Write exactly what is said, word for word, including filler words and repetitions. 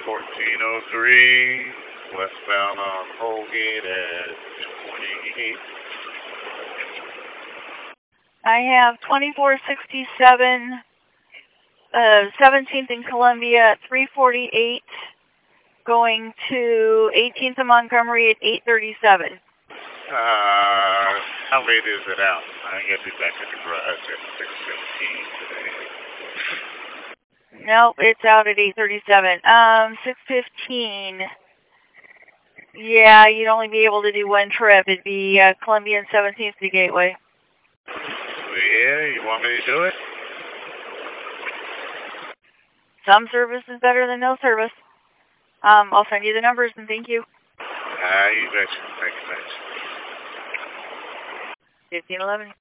fourteen oh three, westbound on Holgate at twenty-eight. I have twenty-four sixty-seven, uh, seventeenth in Columbia at three forty-eight, going to eighteenth in Montgomery at eight thirty-seven. Uh, how late is it out? I guess it's back at the garage at six fifteen today. Nope, it's out at eight thirty-seven. Um, six fifteen. Yeah, you'd only be able to do one trip. It'd be uh, Columbia and seventeenth to Gateway. Yeah, you want me to do it? Some service is better than no service. Um, I'll send you the numbers and thank you. Ah, uh, you betcha. Thanks, thanks. fifteen eleven.